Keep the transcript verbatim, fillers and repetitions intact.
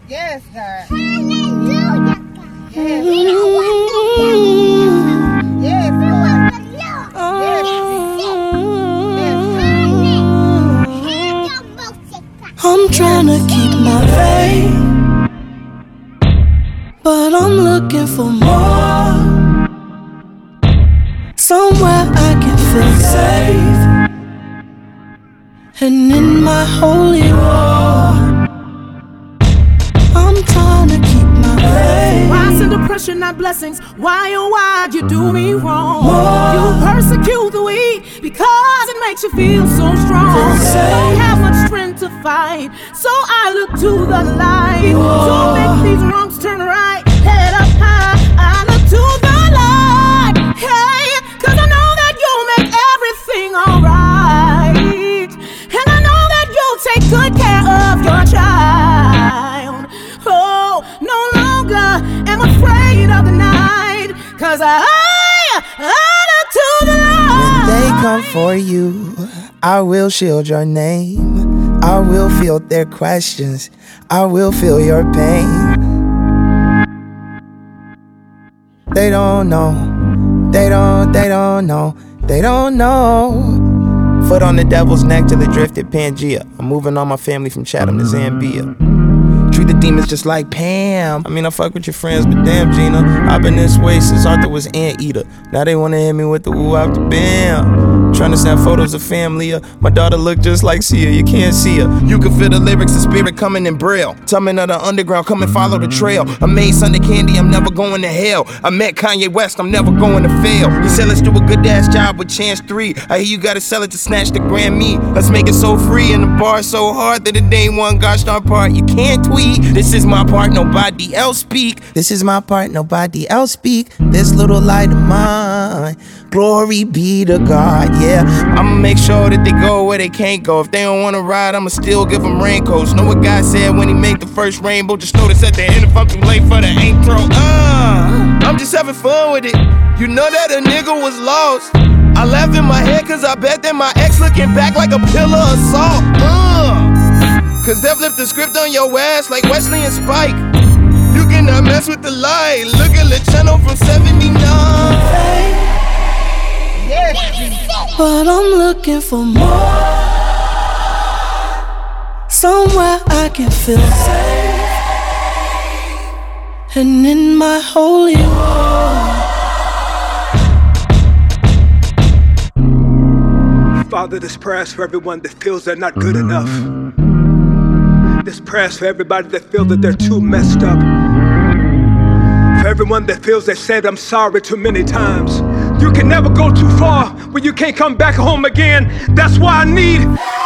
Yes, God. Hallelujah, God. Yes. We don't want no devil. Yes, We Lord. want the Lord. Yes. Yes. I'm trying to keep my faith, but I'm looking for more. Somewhere I can feel safe, and in my holy war, I'm trying to keep my faith. Why send oppression, not blessings? Why, oh why'd you do me wrong? More. You persecute the weak because it makes you feel so strong. Feel safe. Don't have much strength to fight, so I look to the light. More. To make these wrongs turn right, head up high, I look to the light. Hey, cause I know that you'll make everything alright. And I know that you'll take good care of your child. Oh, no longer am afraid of the night, cause I, I look to the light. When they come for you, I will shield your name. I will field their questions. I will feel your pain. They don't know. They don't, they don't know. They don't know. Foot on the devil's neck till it drifted Pangea. I'm moving all my family from Chatham to Zambia. Treat the demons just like Pam. I mean, I fuck with your friends, but damn, Gina, I've been this way since Arthur was Anteater. Now they wanna hit me with the woo out the bam. Trying to snap photos of family. uh, My daughter look just like Sia, you can't see her. You can feel the lyrics, the spirit coming in braille. Tumbling of the underground, come and follow the trail. I made Sunday candy, I'm never going to hell. I met Kanye West, I'm never going to fail. He said let's do a good ass job with Chance three. I hear you gotta sell it to snatch the Grammy. Let's make it so free and the bar so hard that it ain't one gosh darn part you can't tweet. This is my part, nobody else speak. This is my part, nobody else speak. This little light of mine, glory be to God, yeah. I'ma make sure that they go where they can't go. If they don't wanna ride, I'ma still give them raincoats. Know what God said when he made the first rainbow? Just notice at the end if I'm too late for the intro. Uh, I'm just having fun with it. You know that a nigga was lost. I laugh in my head cause I bet that my ex looking back like a pillar of salt. Uh, Cause they flipped the script on your ass like Wesley and Spike. You cannot mess with the light. Look at the channel from seventy-nine. Yes. But I'm looking for more. Somewhere I can feel safe, and in my holy war. Father, this prayer's for everyone that feels they're not good enough. This prayer's for everybody that feels that they're too messed up. For everyone that feels they said I'm sorry too many times. You can never go too far when you can't come back home again. That's why I need